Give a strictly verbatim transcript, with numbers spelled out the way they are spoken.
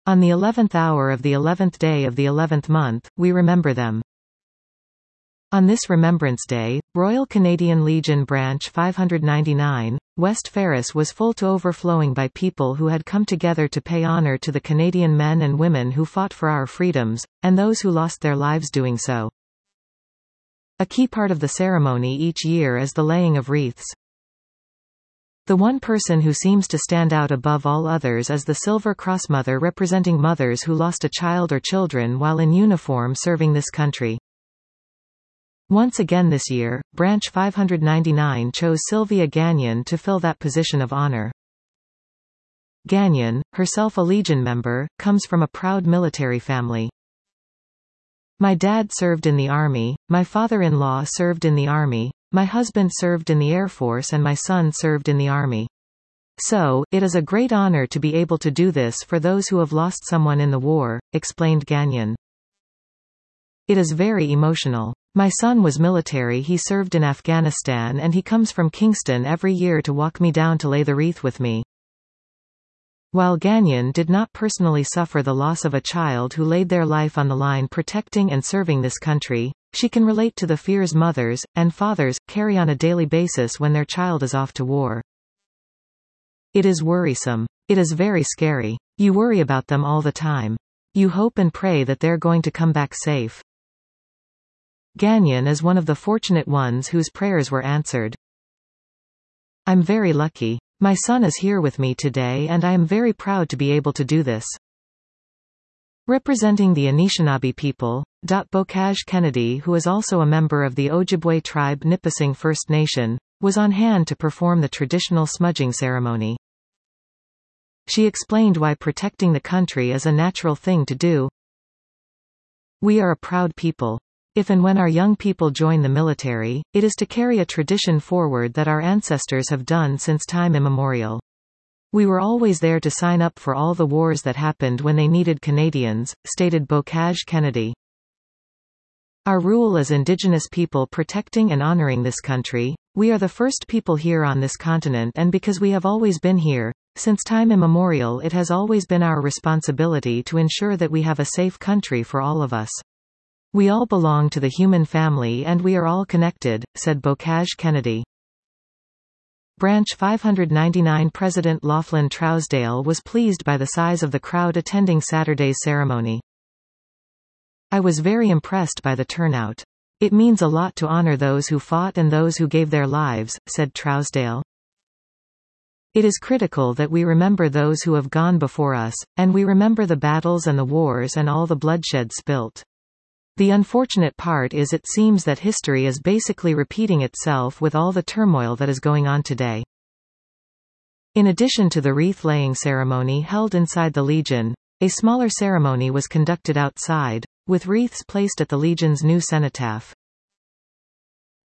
On the eleventh hour of the eleventh day of the eleventh month, we remember them. On this Remembrance Day, Royal Canadian Legion Branch five hundred ninety-nine, West Ferris was full to overflowing by people who had come together to pay honour to the Canadian men and women who fought for our freedoms, and those who lost their lives doing so. A key part of the ceremony each year is the laying of wreaths. The one person who seems to stand out above all others is the Silver Cross Mother, representing mothers who lost a child or children while in uniform serving this country. Once again this year, Branch five hundred ninety-nine chose Sylvia Gagnon to fill that position of honor. Gagnon, herself a Legion member, comes from a proud military family. My dad served in the Army, my father-in-law served in the Army, my husband served in the Air Force and my son served in the Army. So, it is a great honor to be able to do this for those who have lost someone in the war, explained Gagnon. It is very emotional. My son was military, he served in Afghanistan and he comes from Kingston every year to walk me down to lay the wreath with me. While Gagnon did not personally suffer the loss of a child who laid their life on the line protecting and serving this country, she can relate to the fears mothers, and fathers, carry on a daily basis when their child is off to war. It is worrisome. It is very scary. You worry about them all the time. You hope and pray that they're going to come back safe. Gagnon is one of the fortunate ones whose prayers were answered. I'm very lucky. My son is here with me today and I am very proud to be able to do this. Representing the Anishinaabe people, Bocage Kennedy, who is also a member of the Ojibwe tribe Nipissing First Nation, was on hand to perform the traditional smudging ceremony. She explained why protecting the country is a natural thing to do. We are a proud people. If and when our young people join the military, it is to carry a tradition forward that our ancestors have done since time immemorial. We were always there to sign up for all the wars that happened when they needed Canadians, stated Bocage Kennedy. Our rule as Indigenous people protecting and honoring this country, we are the first people here on this continent, and because we have always been here, since time immemorial, it has always been our responsibility to ensure that we have a safe country for all of us. We all belong to the human family and we are all connected, said Bocage Kennedy. Branch five hundred ninety-nine President Laughlin Trousdale was pleased by the size of the crowd attending Saturday's ceremony. I was very impressed by the turnout. It means a lot to honor those who fought and those who gave their lives, said Trousdale. It is critical that we remember those who have gone before us, and we remember the battles and the wars and all the bloodshed spilt. The unfortunate part is it seems that history is basically repeating itself with all the turmoil that is going on today. In addition to the wreath-laying ceremony held inside the Legion, a smaller ceremony was conducted outside, with wreaths placed at the Legion's new cenotaph.